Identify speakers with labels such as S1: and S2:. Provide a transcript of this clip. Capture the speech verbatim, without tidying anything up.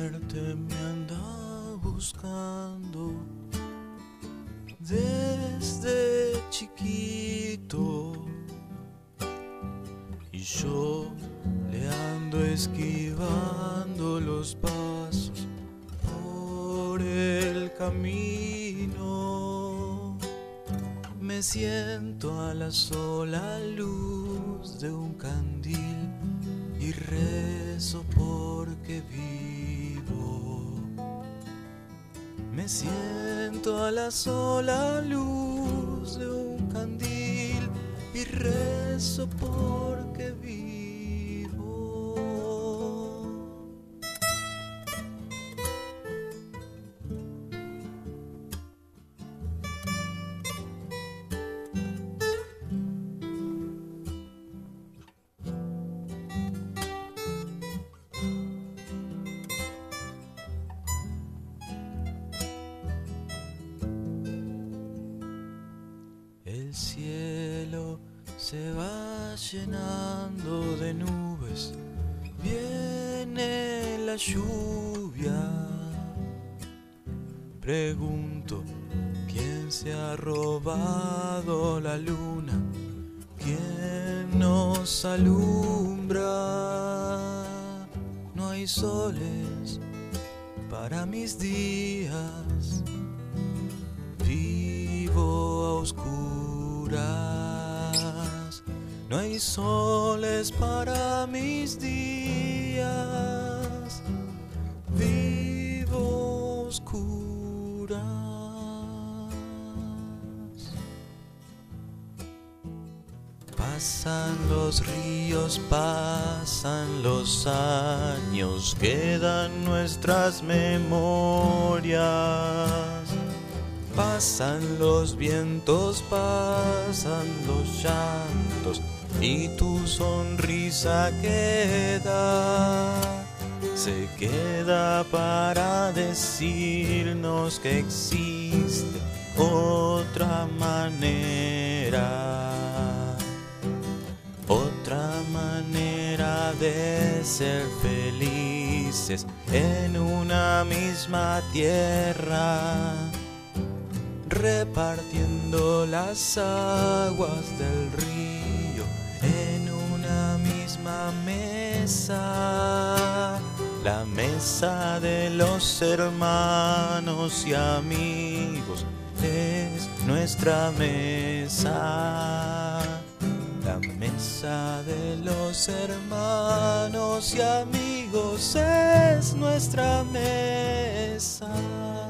S1: muerte me anda buscando desde chiquito y yo le ando esquivando los pasos por el camino. Me siento a la sola luz de un candil y rezo porque vivo. Me siento a la sola luz de un candil y rezo porque vivo. El cielo se va llenando de nubes, viene la lluvia. Pregunto, ¿quién se ha robado la luna? ¿Quién nos alumbra? No hay soles para mis días, vivo a oscuras. No hay soles para mis días, vivo a oscuras. Pasan los ríos, pasan los años, quedan nuestras memorias. Pasan los vientos, pasan los llantos y tu sonrisa queda. Se queda para decirnos que existe otra manera. Otra manera de ser felices en una misma tierra, repartiendo las aguas del río en una misma mesa. La mesa de los hermanos y amigos es nuestra mesa. La mesa de los hermanos y amigos es nuestra mesa.